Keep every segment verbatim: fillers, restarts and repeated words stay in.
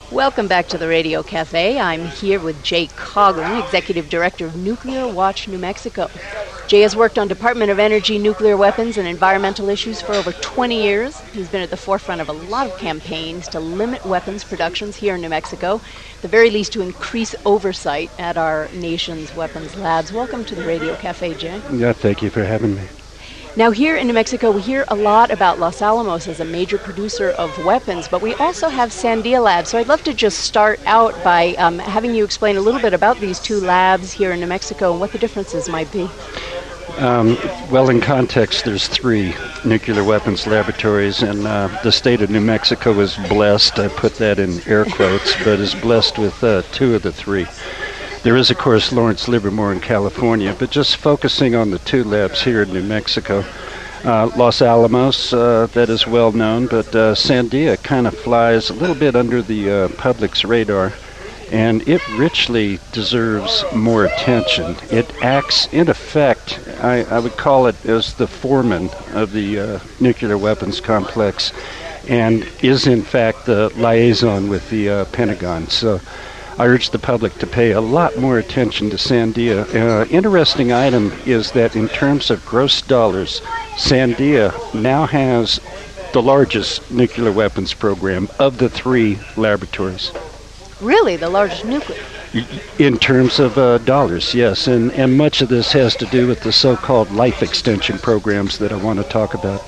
Welcome back to the Radio Cafe. I'm here with Jay Coughlin, Executive Director of Nuclear Watch New Mexico. Jay has worked on Department of Energy, nuclear weapons, and environmental issues for over twenty years. He's been at the forefront of a lot of campaigns to limit weapons productions here in New Mexico, at the very least to increase oversight at our nation's weapons labs. Welcome to the Radio Cafe, Jay. Yeah, thank you for having me. Now, here in New Mexico, we hear a lot about Los Alamos as a major producer of weapons, but we also have Sandia Labs. So I'd love to just start out by um, having you explain a little bit about these two labs here in New Mexico and what the differences might be. Um, well, in context, there's three nuclear weapons laboratories, and uh, the state of New Mexico is blessed, I put that in air quotes, but is blessed with uh, two of the three. There is, of course, Lawrence Livermore in California, but just focusing on the two labs here in New Mexico. Uh, Los Alamos, uh, that is well known, but uh, Sandia kind of flies a little bit under the uh, public's radar, and it richly deserves more attention. It acts, in effect, I, I would call it as the foreman of the uh, nuclear weapons complex, and is, in fact, the liaison with the uh, Pentagon. So I urge the public to pay a lot more attention to Sandia. Uh, interesting item is that in terms of gross dollars, Sandia now has the largest nuclear weapons program of the three laboratories. Really? The largest nuclear? In terms of uh, dollars, yes. And, and much of this has to do with the so-called life extension programs that I want to talk about.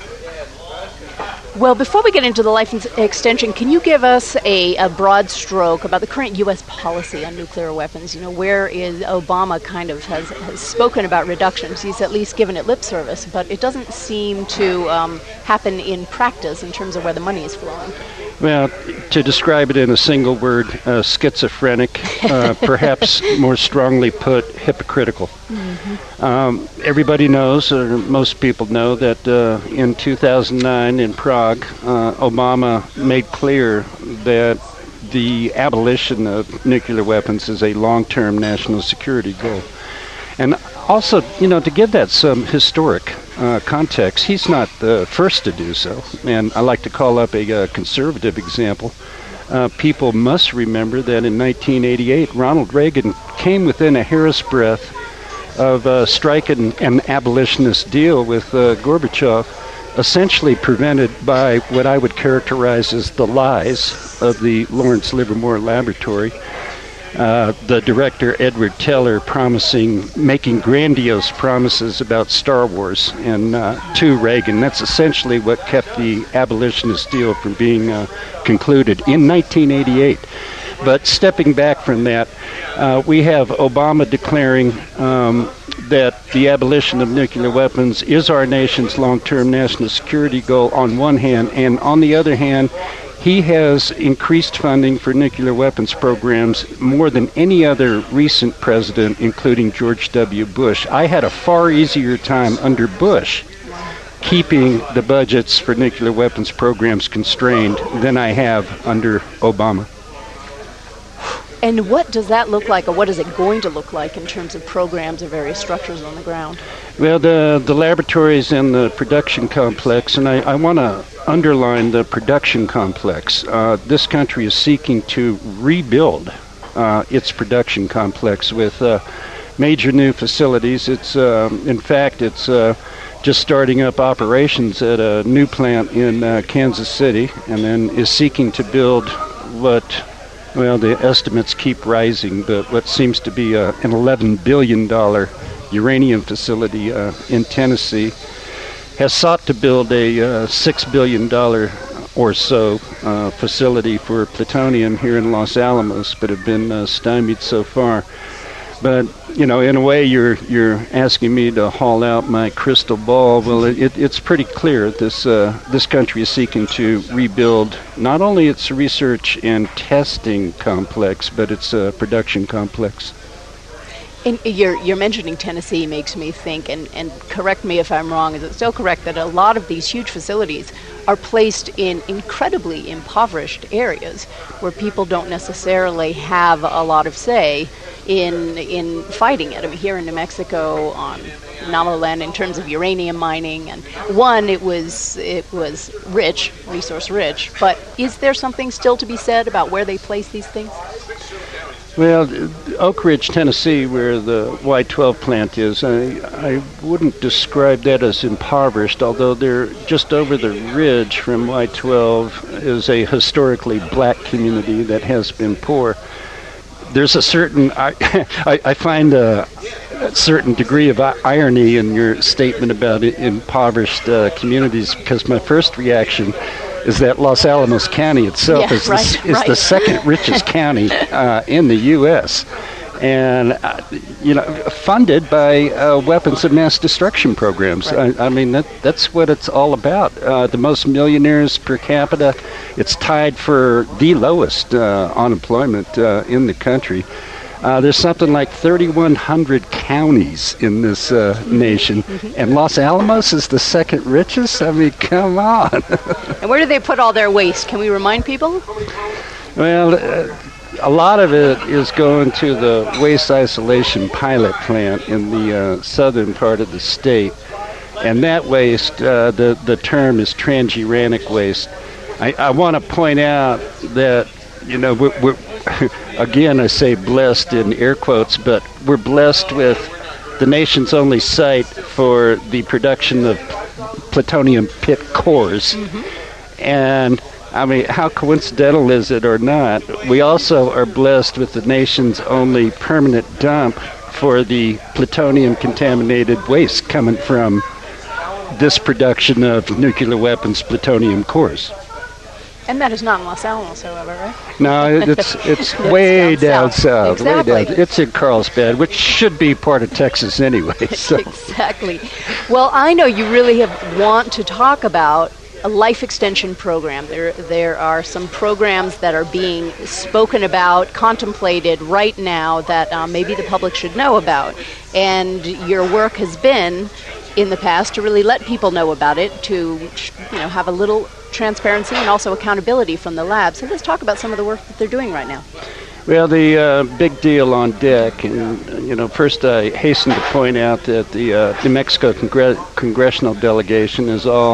Well, before we get into the life extension, can you give us a, a broad stroke about the current U S policy on nuclear weapons? You know, where is Obama kind of has, has spoken about reductions. He's at least given it lip service, but it doesn't seem to um, happen in practice in terms of where the money is flowing. Well, to describe it in a single word, uh, schizophrenic, uh, perhaps more strongly put, hypocritical. Mm-hmm. Um, everybody knows, or most people know, that uh, in two thousand nine in Prague, uh, Obama made clear that the abolition of nuclear weapons is a long-term national security goal. And also, you know, to give that some historic uh, context, he's not the first to do so. And I like to call up a uh, conservative example. Uh, people must remember that in nineteen eighty-eight, Ronald Reagan came within a hair's breadth of uh, striking an abolitionist deal with uh, Gorbachev, essentially prevented by what I would characterize as the lies of the Lawrence Livermore Laboratory. Uh, the director, Edward Teller, promising, making grandiose promises about Star Wars and uh, to Reagan. That's essentially what kept the abolitionist deal from being uh, concluded in nineteen eighty-eight. But stepping back from that, uh, we have Obama declaring um, that the abolition of nuclear weapons is our nation's long-term national security goal on one hand, and on the other hand, he has increased funding for nuclear weapons programs more than any other recent president, including George W. Bush. I had a far easier time under Bush keeping the budgets for nuclear weapons programs constrained than I have under Obama. And what does that look like, or what is it going to look like in terms of programs or various structures on the ground? Well, the, the laboratories and the production complex, and I, I want to underline the production complex. Uh, this country is seeking to rebuild uh, its production complex with uh, major new facilities. It's, uh, in fact, it's uh, just starting up operations at a new plant in uh, Kansas City, and then is seeking to build what, well, the estimates keep rising, but what seems to be a, an eleven billion dollars uranium facility uh, in Tennessee, has sought to build a uh, six billion dollars or so uh, facility for plutonium here in Los Alamos, but have been uh, stymied so far. But, you know, in a way, you're you're asking me to haul out my crystal ball. Well, it, it's pretty clear this uh, this country is seeking to rebuild not only its research and testing complex, but its uh, production complex. And you're, you're mentioning Tennessee makes me think, and, and correct me if I'm wrong, is it still correct that a lot of these huge facilities are placed in incredibly impoverished areas where people don't necessarily have a lot of say in in fighting it? I mean, here in New Mexico, on phenomenal land in terms of uranium mining. And one, it was it was rich, resource rich. But is there something still to be said about where they place these things? Well, Oak Ridge, Tennessee, where the Y twelve plant is, I, I wouldn't describe that as impoverished, although they're just over the ridge from Y twelve is a historically black community that has been poor. There's a certain, I, I, I find a, a certain degree of irony in your statement about impoverished uh, communities, because my first reaction is that Los Alamos County itself yeah, is, right, the, is right. the second richest county uh, in the U S and uh, you know, funded by uh, weapons of mass destruction programs. Right. I, I mean, that, that's what it's all about. Uh, the most millionaires per capita. It's tied for the lowest uh, unemployment uh, in the country. Uh, there's something like thirty-one hundred counties in this uh, nation, mm-hmm. and Los Alamos is the second richest? I mean, come on. And where do they put all their waste? Can we remind people? Well, uh, a lot of it is going to the waste isolation pilot plant in the uh, southern part of the state. And that waste, uh, the, the term is transuranic waste. I, I want to point out that, you know, we're, we're again, I say blessed in air quotes, but we're blessed with the nation's only site for the production of plutonium pit cores. Mm-hmm. And, I mean, how coincidental is it or not? We also are blessed with the nation's only permanent dump for the plutonium-contaminated waste coming from this production of nuclear weapons plutonium cores. And that is not in Los Alamos, however, right? No, it's it's way down, down south. south exactly. Way down. It's in Carlsbad, which should be part of Texas anyway. So. Exactly. Well, I know you really have want to talk about a life extension program. There, there are some programs that are being spoken about, contemplated right now that um, maybe the public should know about. And your work has been, in the past, to really let people know about it, to you know have a little transparency and also accountability from the lab. So let's talk about some of the work that they're doing right now. Well, the uh, big deal on deck, and you know, first I hasten to point out that the uh, New Mexico Congre- congressional delegation is all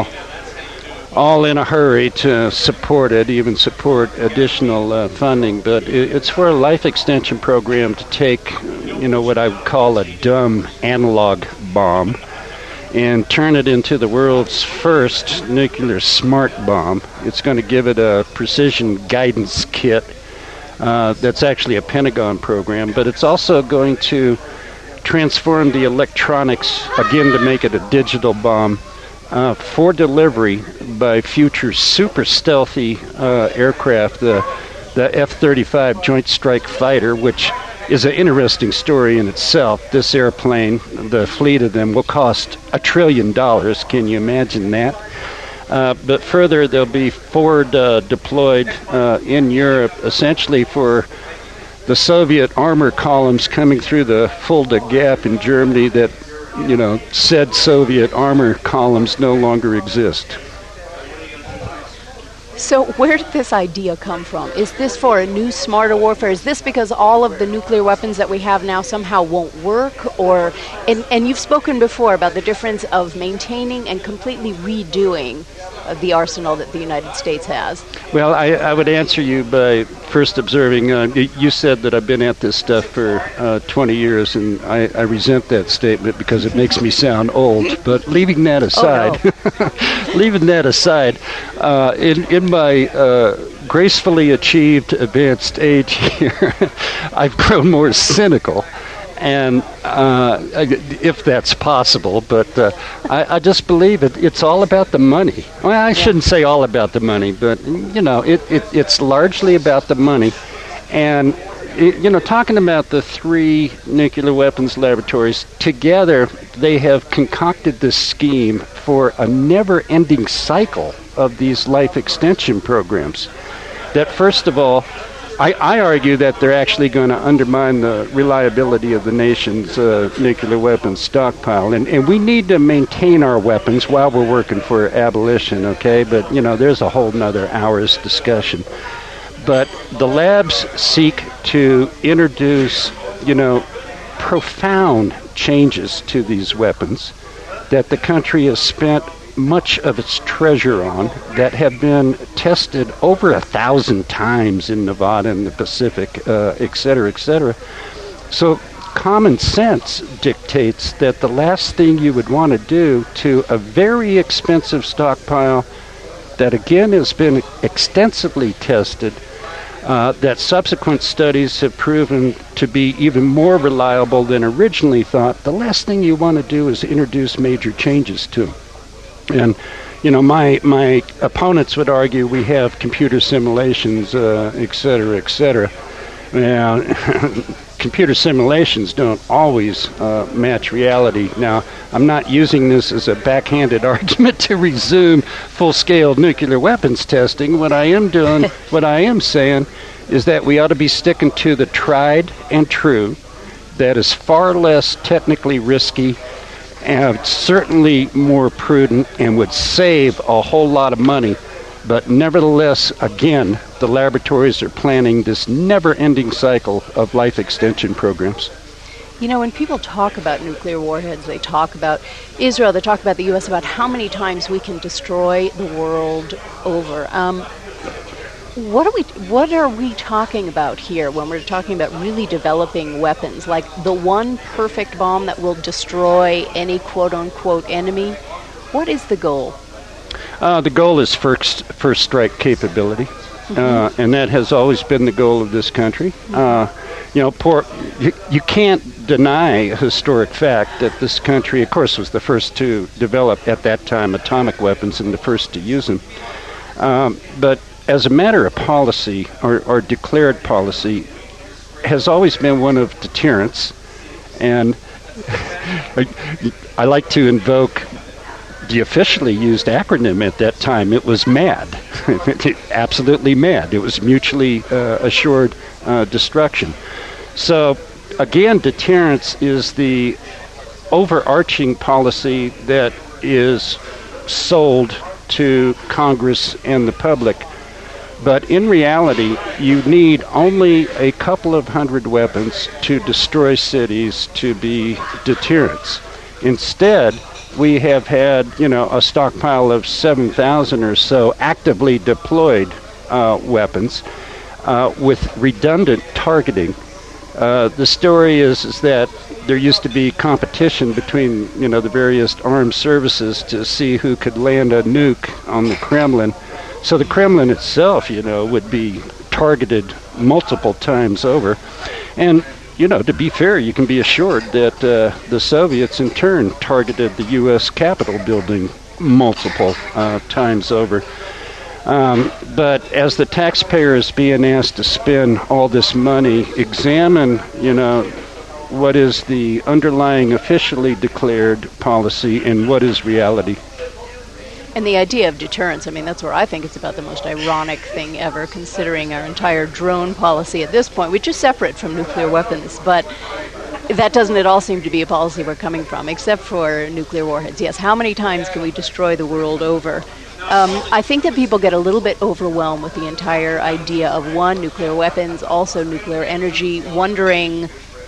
all in a hurry to support it, even support additional uh, funding. But it, it's for a life extension program to take, you know, what I would call a dumb analog bomb and turn it into the world's first nuclear smart bomb. It's going to give it a precision guidance kit uh, that's actually a Pentagon program, but it's also going to transform the electronics, again, to make it a digital bomb uh, for delivery by future super stealthy uh, aircraft, the, the F thirty-five Joint Strike Fighter, which is an interesting story in itself. This airplane, the fleet of them, will cost a trillion dollars. Can you imagine that? Uh, but further, they'll be forward uh, deployed uh, in Europe, essentially for the Soviet armor columns coming through the Fulda Gap in Germany that, you know, said Soviet armor columns no longer exist. So where did this idea come from? Is this for a new, smarter warfare? Is this because all of the nuclear weapons that we have now somehow won't work? Or, and, and you've spoken before about the difference of maintaining and completely redoing uh, the arsenal that the United States has. Well, I, I would answer you by first observing, uh, you said that I've been at this stuff for uh, twenty years, and I, I resent that statement because it makes me sound old. But leaving that aside, oh, no. leaving that aside, uh, in, in my uh, gracefully achieved advanced age here, I've grown more cynical, and uh, if that's possible, but uh, I, I just believe it, it's all about the money. Well, I yeah. shouldn't say all about the money, but you know, it, it it's largely about the money. And it, you know, talking about the three nuclear weapons laboratories together, they have concocted this scheme for a never-ending cycle of these life extension programs. That first of all, I, I argue that they're actually going to undermine the reliability of the nation's uh, nuclear weapons stockpile. And, and we need to maintain our weapons while we're working for abolition, okay? But, you know, there's a whole nother hour's discussion. But the labs seek to introduce, you know, profound changes to these weapons that the country has spent much of its treasure on, that have been tested over a thousand times in Nevada and the Pacific, uh, et cetera, et cetera. So common sense dictates that the last thing you would want to do to a very expensive stockpile that again has been extensively tested, uh, that subsequent studies have proven to be even more reliable than originally thought, the last thing you want to do is introduce major changes to them. And, you know, my my opponents would argue we have computer simulations, uh, et cetera, et cetera. Now, computer simulations don't always uh, match reality. Now, I'm not using this as a backhanded argument to resume full-scale nuclear weapons testing. What I am doing, what I am saying, is that we ought to be sticking to the tried and true. That is far less technically risky, and certainly more prudent, and would save a whole lot of money. But nevertheless, again, the laboratories are planning this never-ending cycle of life extension programs. You know, when people talk about nuclear warheads, they talk about Israel, they talk about the U S, about how many times we can destroy the world over. Um, what are we what are we talking about here when we're talking about really developing weapons, like the one perfect bomb that will destroy any quote-unquote enemy? What is the goal? Uh, the goal is first first strike capability, mm-hmm. uh, and that has always been the goal of this country. Mm-hmm. Uh, you know, poor, you, you can't deny a historic fact that this country, of course, was the first to develop at that time atomic weapons and the first to use them. Um, but as a matter of policy, or, or declared policy, has always been one of deterrence, and I, I like to invoke the officially used acronym at that time. It was MAD. Absolutely MAD. It was mutually uh, assured uh, destruction. So, again, deterrence is the overarching policy that is sold to Congress and the public. But in reality, you need only a couple of hundred weapons to destroy cities to be deterrents. Instead, we have had, you know, a stockpile of seven thousand or so actively deployed uh, weapons uh, with redundant targeting. Uh, the story is, is that there used to be competition between, you know, the various armed services to see who could land a nuke on the Kremlin. So the Kremlin itself, you know, would be targeted multiple times over. And, you know, to be fair, you can be assured that uh, the Soviets in turn targeted the U S Capitol building multiple uh, times over. Um, but as the taxpayer is being asked to spend all this money, examine, you know, what is the underlying officially declared policy and what is reality. And the idea of deterrence, I mean, that's where I think it's about the most ironic thing ever, considering our entire drone policy at this point, which is separate from nuclear weapons. But that doesn't at all seem to be a policy we're coming from, except for nuclear warheads. Yes, how many times can we destroy the world over? Um, I think that people get a little bit overwhelmed with the entire idea of, one, nuclear weapons, also nuclear energy, wondering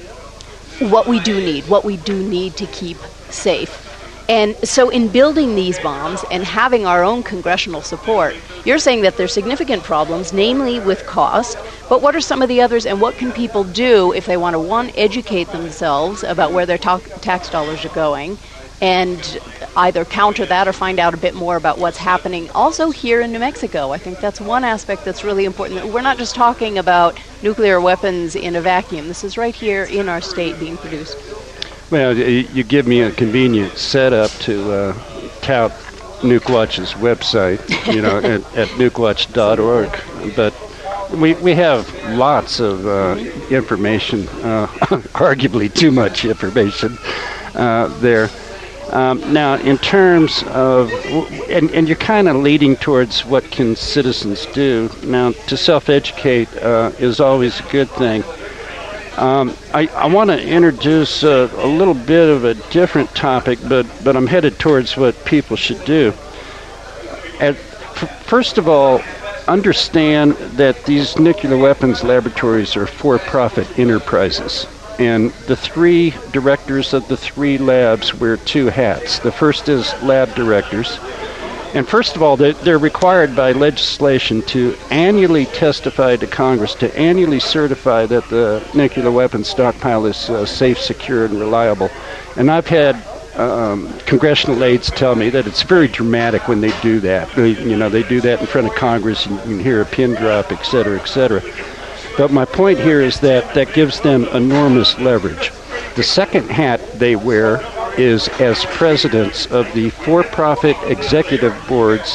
what we do need, what we do need to keep safe. And so in building these bombs and having our own congressional support, you're saying that there's significant problems, namely with cost, but what are some of the others, and what can people do if they want to, one, educate themselves about where their ta- tax dollars are going, and either counter that or find out a bit more about what's happening also here in New Mexico? I think that's one aspect that's really important. We're not just talking about nuclear weapons in a vacuum. This is right here in our state being produced. Well, you give me a convenient setup to uh, tout NukeWatch's website, you know, at, at nuke watch dot org. But we we have lots of uh, information, uh, arguably too much information uh, there. Um, now, in terms of, and, and you're kind of leading towards what can citizens do. Now, to self-educate uh, is always a good thing. Um, I, I want to introduce uh, a little bit of a different topic, but, but I'm headed towards what people should do. At, f- first of all, understand that these nuclear weapons laboratories are for-profit enterprises. and the three directors of the three labs wear two hats. The first is lab directors. And first of all, they're required by legislation to annually testify to Congress, to annually certify that the nuclear weapons stockpile is uh, safe, secure, and reliable. And I've had um, congressional aides tell me that it's very dramatic when they do that. They, you know, they do that in front of Congress, and you can hear a pin drop, et cetera, et cetera. But my point here is that that gives them enormous leverage. The second hat they wear is as presidents of the for-profit executive boards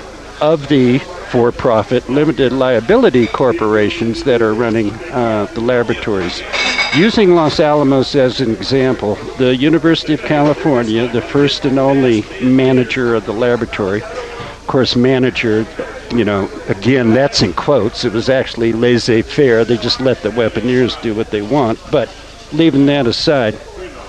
of the for-profit limited liability corporations that are running uh, the laboratories. Using Los Alamos as an example, the University of California, the first and only manager of the laboratory, of course, manager, you know, again, that's in quotes. It was actually laissez-faire. They just let the weaponeers do what they want. But leaving that aside,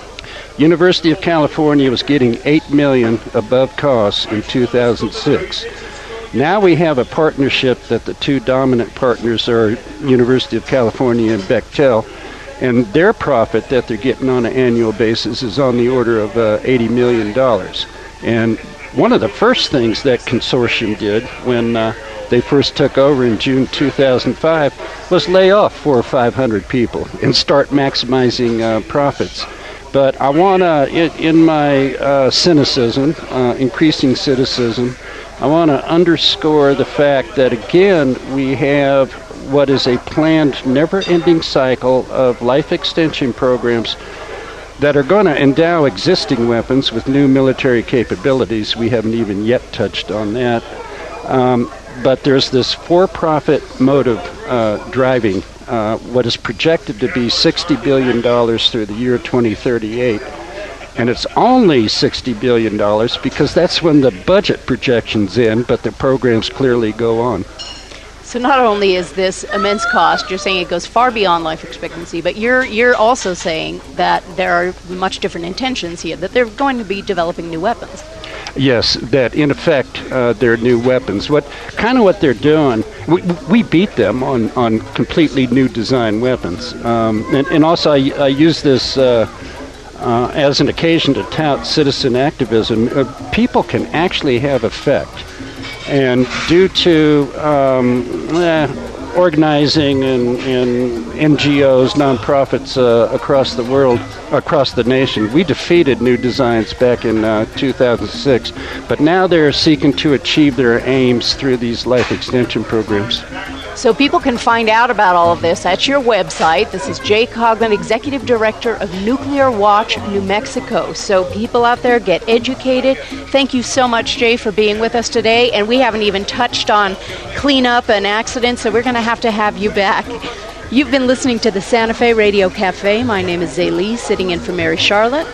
University of California was getting eight million dollars above cost in two thousand six. Now we have a partnership that the two dominant partners are University of California and Bechtel, and their profit that they're getting on an annual basis is on the order of uh, eighty million dollars. And one of the first things that consortium did when uh, they first took over in June two thousand five was lay off four or five hundred people and start maximizing uh, profits. But I want to, in, in my uh, cynicism, uh, increasing cynicism, I want to underscore the fact that, again, we have what is a planned, never-ending cycle of life extension programs that are going to endow existing weapons with new military capabilities. We haven't even yet touched on that. Um, but there's this for-profit motive uh, driving uh, what is projected to be sixty billion dollars through the year twenty thirty-eight. And it's only sixty billion dollars because that's when the budget projections end, but the programs clearly go on. So not only is this immense cost, you're saying it goes far beyond life expectancy, but you're you're also saying that there are much different intentions here, that they're going to be developing new weapons. Yes, that in effect uh, they're new weapons. What kind of what they're doing? We, we beat them on, on completely new design weapons, um, and, and also I, I use this uh, uh, as an occasion to tout citizen activism. Uh, people can actually have effect. And due to um, eh, organizing and, and N G Os, nonprofits uh, across the world, across the nation, we defeated new designs back in uh, two thousand six. But now they're seeking to achieve their aims through these life extension programs. So people can find out about all of this at your website. This is Jay Coughlin, Executive Director of Nuclear Watch New Mexico. So people out there, get educated. Thank you so much, Jay, for being with us today. And we haven't even touched on cleanup and accidents, so we're going to have to have you back. You've been listening to the Santa Fe Radio Cafe. My name is Zay Lee, sitting in for Mary Charlotte.